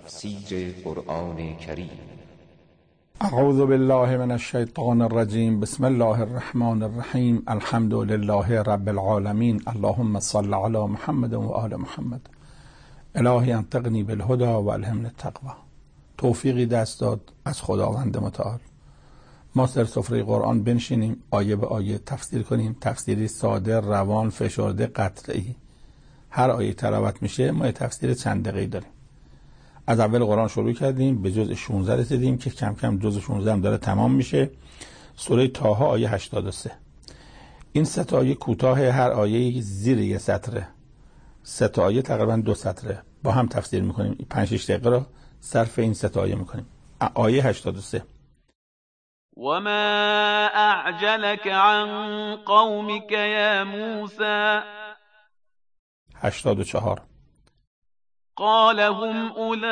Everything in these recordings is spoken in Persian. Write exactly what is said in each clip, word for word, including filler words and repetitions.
تفسیر قرآن کریم. اعوذ بالله من الشیطان الرجیم. بسم الله الرحمن الرحیم. الحمد لله رب العالمین. اللهم صل علی محمد و آل محمد. الهی انطقنی بالهدى و الهمنی التقوی. توفیقی دست داد از خداوند متعال. ما سر سفره قرآن بنشینیم، آیه به آیه تفسیر کنیم. تفسیری ساده، روان، فشرده، قطعی. هر آیه تلاوت میشه ما یه تفسیر چند دقیقه‌ای داریم. از اول قرآن شروع کردیم، به جزء شانزده رسیدیم که کم کم جزء شانزده هم داره تمام میشه. سوره طه آیه هشتاد و سه. این سه تا آیه کوتاه، هر آیه زیر یه سطره. سه تا آیه تقریبا دو سطره. با هم تفسیر میکنیم. پنج شش دقیقه رو صرف این سه تا آیه میکنیم. آیه هشتاد و سه. وما اعجلك عن قومك يا موسى. هشتاد و چهار. قال هم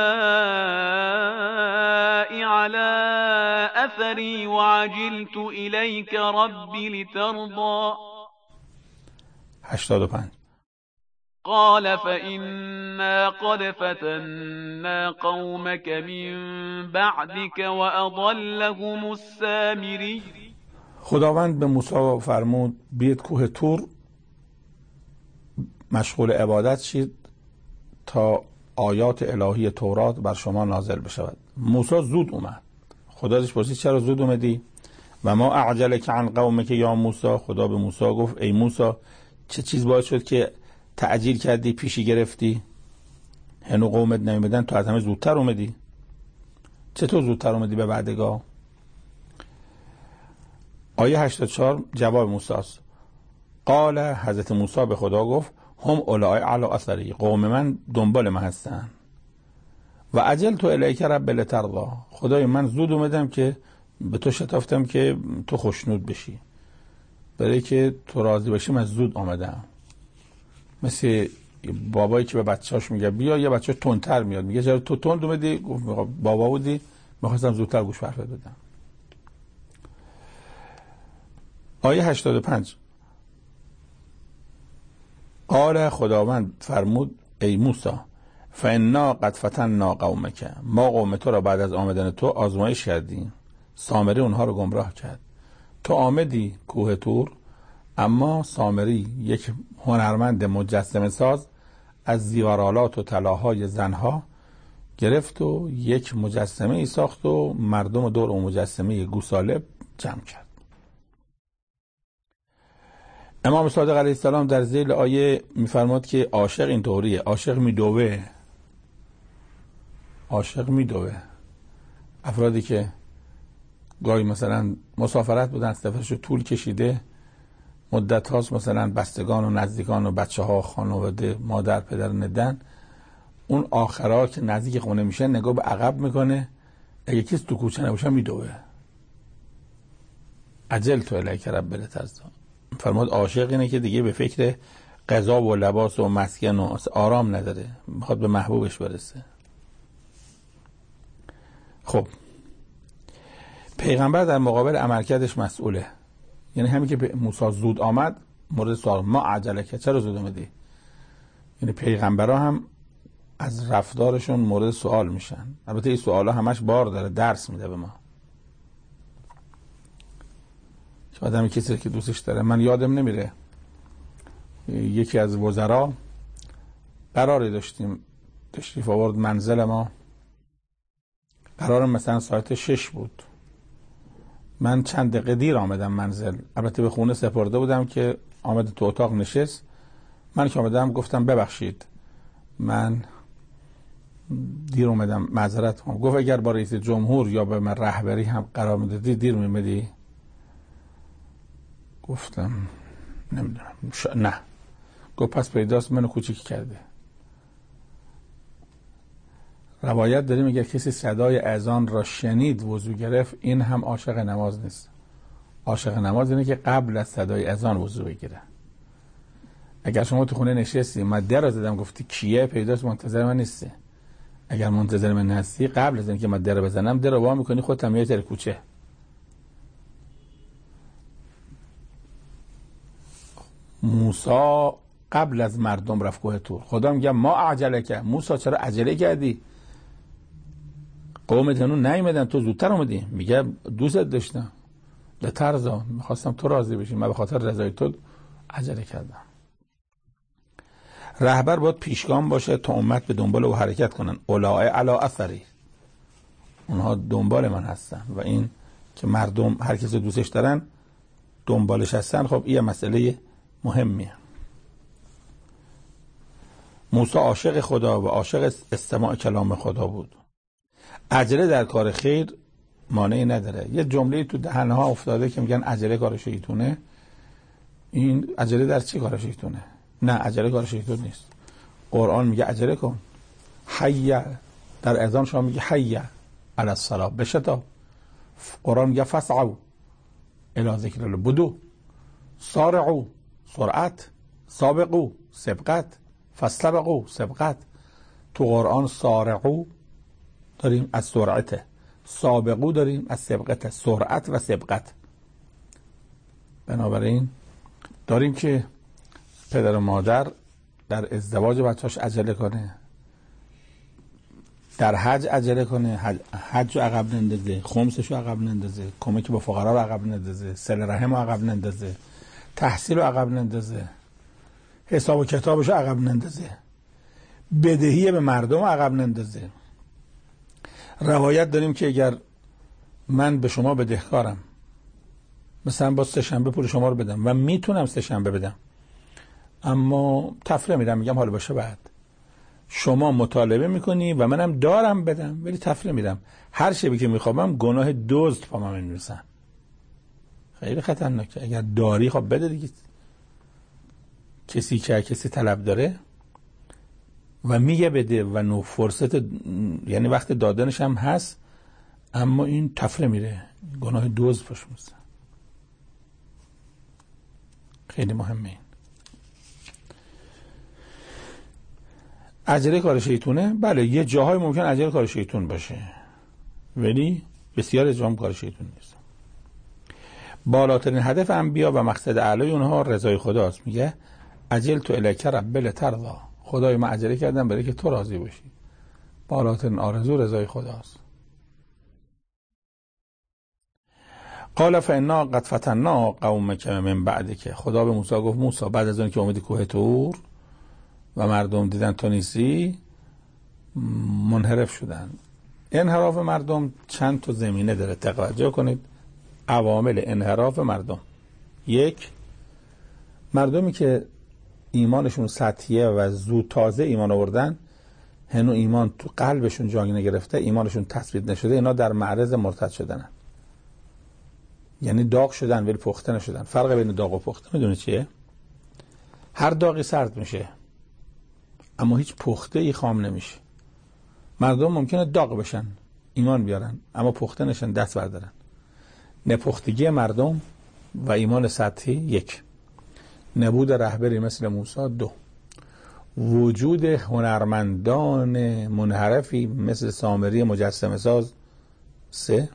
أولئك على أثري وعجلت إليك ربي لترضى. هشتاد و پنج. قال فإنا قد فتنا قومك من بعدك وأضلهم السامري. خداوند به موسی فرمود بیاید کوه طور مشغول عبادت شید تا آیات الهی تورات بر شما نازل بشود. موسی زود اومد. خدا ازش پرسید چرا زود اومدی؟ و ما اعجلک عن قومک یا موسی. خدا به موسی گفت ای موسی چه چیز باعث شد که تعجیل کردی، پیشی گرفتی؟ هنو قومت نمیدن، تو از همه زودتر اومدی. چطور زودتر اومدی به بعدگاه؟ آیه هشتاد و چهار جواب موسی است. قال حضرت موسی به خدا گفت هم اولای علی اثری. قوم من دنبال من هستن. و عجلت الیک رب لترضی. خدای من زود اومدم که به تو شتافتم که تو خوشنود بشی. برای که تو راضی باشی من زود آمدم. مثل بابایی که به بچه‌اش میگه بیا، یه بچه تندتر میاد میگه چرا تو تند اومدی؟ گفت بابا بودی می‌خواستم زودتر گوش حرفت بدم. آیه هشتاد و پنج. قال خداوند فرمود ای موسی فانا قد فتنا قومک. ما قوم تو را بعد از آمدن تو آزمایش کردیم. سامری اونها رو گمراه کرد. تو آمدی کوه طور، اما سامری یک هنرمند مجسمه ساز از زیورالات و طلاهای زنها گرفت و یک مجسمه ای ساخت و مردم دور اون مجسمه گوساله جمع کرد. امام صادق علیه السلام در ذیل آیه میفرماد که عاشق این طوریه، عاشق میدوه. عاشق میدوه. افرادی که گاهی مثلا مسافرت بودن، سفرشو طول کشیده، مدت هاست، مثلا بستگان و نزدیکان و بچه ها، خانواده، مادر، پدر ندن، اون آخرها که نزدیک خونه میشه نگاه به عقب میکنه، اگه کسی تو کوچه نباشه میدوه. عجلت الیک رب لترضی. فرمود عاشق اینه که دیگه به فکر غذا و لباس و مسکن و آرام نداره، میخواد به محبوبش برسه. خب پیغمبر در مقابل عملکردش مسئوله. یعنی همین که موسی زود آمد مورد سوال ما عجلک، چرا زود اومدی؟ یعنی پیغمبرها هم از رفتارشون مورد سوال میشن. البته این سوالا همش بار داره، درس میده به ما. آدمی کسی که دوستش داره. من یادم نمیره یکی از وزرا قراری داشتیم تشریف آورد منزل ما، قرارم مثلا ساعت شش بود. من چند دقیقه دیر آمدم منزل. البته به خونه سپرده بودم که آمد تو اتاق نشست. من که آمدم گفتم ببخشید من دیر اومدم، معذرت میخوام. گفت اگر با رئیس جمهور یا به من رهبری هم قرار میدادی دیر میمدی؟ گفتم نمیدونم. ش... نه. گفت پس پیداست منو کوچیک کرده. روایت داریم اگر کسی صدای اذان را شنید وضو گرفت، این هم عاشق نماز نیست. عاشق نماز اینه که قبل از صدای اذان وضو بگیره. اگر شما تو خونه نشستی من در زدم گفتی کیه، پیداست منتظر من نیستی. اگر منتظر من هستی قبل از اینکه من در بزنم در وا میکنی، خودت میای در کوچه. موسی قبل از مردم رفت کوه طور. خدا میگه ما عجله کرد. موسی چرا عجله کردی؟ قومت هنوز نیومدن، تو زودتر اومدی. میگه دوست داشتم، لترضا، میخواستم تو راضی بشی، من به خاطر رضای تو عجله کردم. رهبر باید پیشگام باشه تا امت به دنبال او حرکت کنن. اولئک علی اثری، اونها دنبال من هستن. و این که مردم هر کسی دوستش دارن دنبالش هستن، خب این مسئله مهمیه. موسی عاشق خدا و عاشق استماع کلام خدا بود. عجله در کار خیر مانعی نداره. یه جمله تو دهنها افتاده که میگن عجله کار شیطونه. این عجله در چی کار شیطونه؟ نه، عجله کار شیطون نیست. قرآن میگه عجله کن. حی، در اذان شما میگه حی علی الصلاة، بشتا. قرآن میگه فسعوا الی ذکر الله، بدو. سارعوا، سرعت. سابقوا، سبقت. فاستبقوا، سبقت. تو قرآن سارعوا داریم از سرعت، سابقو داریم از سبقت، سرعت و سبقت. بنابراین داریم که پدر و مادر در ازدواج بچه‌اش عجله کنه، در حج عجله کنه، حج, حج رو عقب نندازه، خمسش رو عقب نندازه، کمک به فقرا رو عقب نندازه، صله رحم رو عقب نندازه، تحصیل رو عقب نندازه، حساب و کتابش رو عقب نندازه، بدهی به مردم رو عقب نندازه. روایت داریم که اگر من به شما بدهکارم، مثلا با سه شنبه پول شما رو بدم و میتونم سه شنبه بدم، اما تفره میدم، میگم حالا باشه، بعد شما مطالبه میکنی و منم دارم بدم ولی تفره میدم، هر شبی که میخوابم گناه دزد پا من میرسن. خیلی خطرناکه. اگر داری خب بده دیگه. کسی که کسی طلب داره و میگه بده و نو فرصت، یعنی وقت دادنش هم هست، اما این تفره میره، گناه دزد پاش میرسه. خیلی مهمه این. عجله کار شیطونه؟ بله، یه جاهای ممکن عجله کار شیطون باشه ولی بسیار جام کار شیطون نیست. بالاترین هدف انبیا و مقصد اعلی اونها رضای خداست. میگه عجل تو الیک رب لترضی، خدای من عجله کردم برای که تو راضی باشی. بالاترین آرزو رضای خداست. قال فانا قد فتنا قومک من بعدک، خدا به موسی گفت موسی بعد از اون که اومدی کوه طور و مردم دیدن تو نیستی، منحرف شدن. انحراف مردم چند تا زمینه داره، توجه کنید. عوامل انحراف مردم: یک، مردمی که ایمانشون سطحیه و زود تازه ایمان آوردن، هنو ایمان تو قلبشون جای نگرفته، ایمانشون تثبیت نشده، اینا در معرض مرتد شدنن. یعنی داغ شدن ولی پخته نشدن. فرق بین داغ و پخته میدونی چیه؟ هر داغی سرد میشه اما هیچ پخته ای خام نمیشه. مردم ممکنه داغ بشن، ایمان بیارن، اما پخته نشن، دست بردارن. نپختگی مردم و ایمان سطحی یک. نبود رهبری مثل موسی دو. وجود هنرمندان منحرفی مثل سامری مجسمه ساز سه.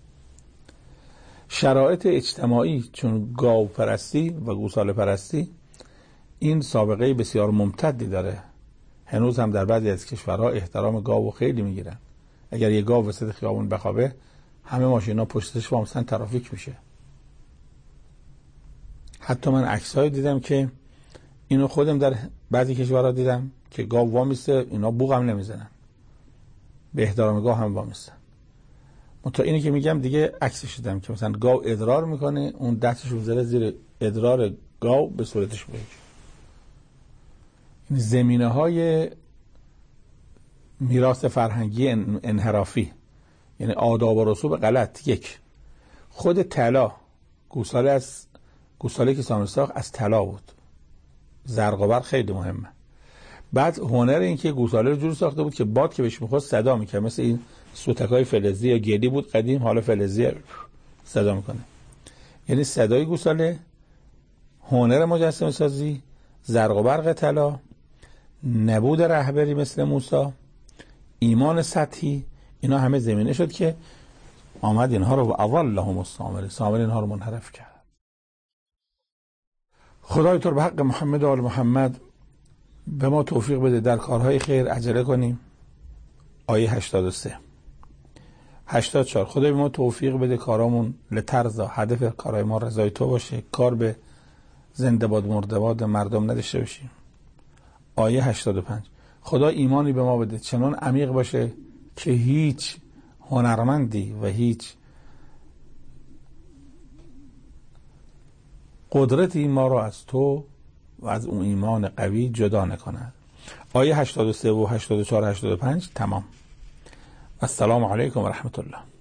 شرایط اجتماعی چون گاو پرستی و گوساله پرستی، این سابقه بسیار ممتدی داره. هنوز هم در بعضی از کشورها احترام گاو خیلی میگیرن. اگر یه گاو وسط خیابون بخوابه، همه ماشینا پشتش وامسن، ترافیک میشه. حتی من عکسایی دیدم که اینو خودم در بعضی کشورها دیدم که گاو وامیسته، اینا بوق هم نمیزنن، به احترام گاو هم وامیستن. منتها اینی که میگم دیگه عکسش دیدم که مثلا گاو ادرار میکنه، اون دستش رو زیر زیر ادرار گاو به صورتش بگیره. این زمینه های میراث فرهنگی انحرافی، یعنی آداب و رسوم غلط. یک، خود طلا، گوساله از گوساله که سامر ساخت از طلا بود، زرق و برق خیلی مهمه. بعد هنر این که گوساله رو جور ساخته بود که باد که بهش میخواست صدا میکنه، مثل این سوتکای فلزی یا گلی بود قدیم، حالا فلزی صدا میکنه. یعنی صدای گوساله، هنر مجسمه سازی، زرق و برق طلا، نبود رهبری مثل موسی، ایمان سطحی، اینا همه زمینه شد که آمد اینها رو اضلهم السامری، سامری اینها رو منحرف کرد. خدای تو به حق محمد و آل محمد به ما توفیق بده در کارهای خیر عجله کنیم. آیه هشتاد و سه. هشتاد و چهار خدای به ما توفیق بده کارامون لترزا، هدف کارای ما رضای تو باشه، کار به زنده باد مرده باد مردم نداشته باشیم. آیه هشتاد و پنج خدا ایمانی به ما بده چنان عمیق باشه که هیچ هنرمندی و هیچ قدرتی ما را از تو و از اون ایمان قوی جدا نکند. آیه هشتاد و سه و هشتاد و چهار و هشتاد و پنج تمام. السلام علیکم و رحمت الله.